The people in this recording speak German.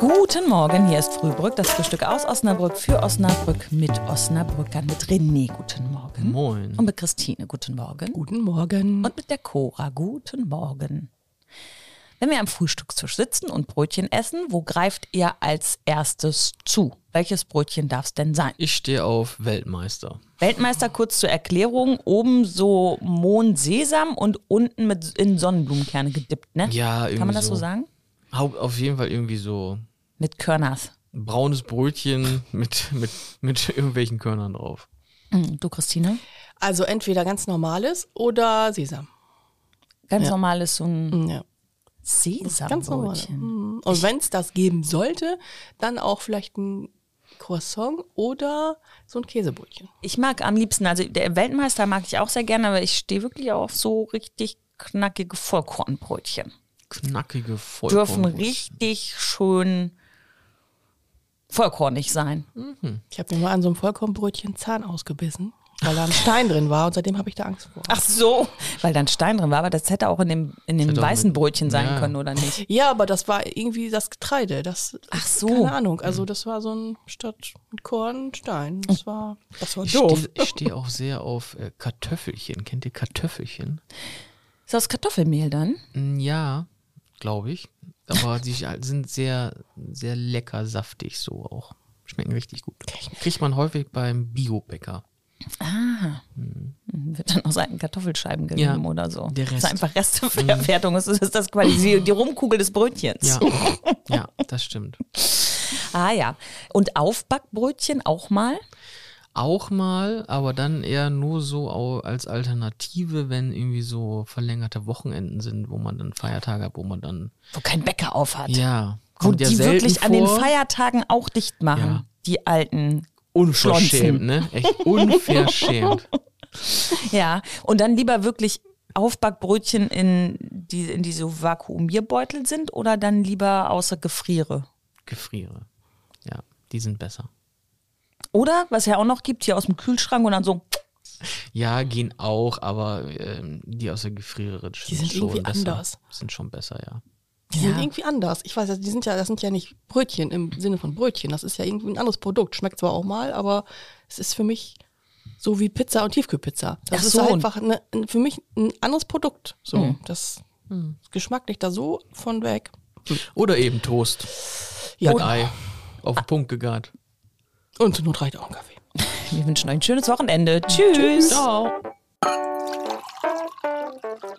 Guten Morgen, hier ist Frühbrück, das Frühstück aus Osnabrück für Osnabrück mit Osnabrückern, mit René, guten Morgen. Moin. Und mit Christine, guten Morgen. Guten Morgen. Und mit der Cora, guten Morgen. Wenn wir am Frühstückstisch sitzen und Brötchen essen, wo greift ihr als erstes zu? Welches Brötchen darf es denn sein? Ich stehe auf Weltmeister. Weltmeister, kurz zur Erklärung, oben so Mohnsesam und unten in Sonnenblumenkerne gedippt, ne? Ja, irgendwie Kann man das so sagen? Auf jeden Fall irgendwie so Mit Körners. ein braunes Brötchen mit irgendwelchen Körnern drauf. Du, Christine? Also entweder ganz normales oder Sesam. Ganz normales so ein Ja. Ganz normal. Sesambrötchen. Und wenn es das geben sollte, dann auch vielleicht ein Croissant oder so ein Käsebrötchen. Ich mag am liebsten, also der Weltmeister mag ich auch sehr gerne, aber ich stehe wirklich auf so richtig knackige Vollkornbrötchen. Knackige Dürfen Vollkornbrötchen. richtig schön vollkornig sein. Ich habe mir mal an so einem Vollkornbrötchen Zahn ausgebissen, weil da ein Stein drin war und seitdem habe ich da Angst vor. Ach so, weil da ein Stein drin war, aber das hätte auch in dem hätte auch weißen mit- Brötchen sein ja. können, oder nicht? Ja, aber das war irgendwie das Getreide. Das, Ach so. Keine Ahnung. Also das war so ein statt mit Korn Stein. Das war Ich doof. stehe auch sehr auf Kartoffelchen. Kennt ihr Kartoffelchen? Ist das Kartoffelmehl dann? Ja, glaube ich. Aber die sind sehr, sehr lecker saftig so auch. Schmecken richtig gut. Kriegt man häufig beim Biobäcker. Wird dann aus alten Kartoffelscheiben Ja, gerieben oder so. der Das ist Rest. einfach Resteverwertung. Das ist das quasi die Rumkugel des Brötchens. Ja, ja, das stimmt. Ah ja. Und Aufbackbrötchen auch mal? Auch mal, aber dann eher nur so als Alternative, wenn irgendwie so verlängerte Wochenenden sind, wo man dann Feiertage hat, wo man dann, Wo kein Bäcker auf hat. ja, Wo kommt ja die selten wirklich vor. an den Feiertagen auch dicht machen. Ja. Die alten Unverschämt, Schlonzen. ne? Echt unverschämt. Ja. Und dann lieber wirklich Aufbackbrötchen die so Vakuumierbeutel sind oder dann lieber außer Gefriere? Gefriere. Ja, die sind besser. Oder, was ja auch noch gibt, hier aus dem Kühlschrank und dann so, Ja, gehen auch, aber die aus der Gefriere Die sind schon irgendwie besser. anders. Sind schon besser, ja. Die sind irgendwie anders. Ich weiß, das sind ja nicht Brötchen im Sinne von Brötchen. Das ist ja irgendwie ein anderes Produkt. Schmeckt zwar auch mal, aber es ist für mich so wie Pizza und Tiefkühlpizza. Das Ach ist so. einfach für mich ein anderes Produkt. So, das Geschmack liegt da so von weg. Oder eben Toast. Ja, Und Ei. Auf den Punkt gegart. und zur Not reicht auch ein Kaffee. wir wünschen euch ein schönes Wochenende. Tschüss. Ciao.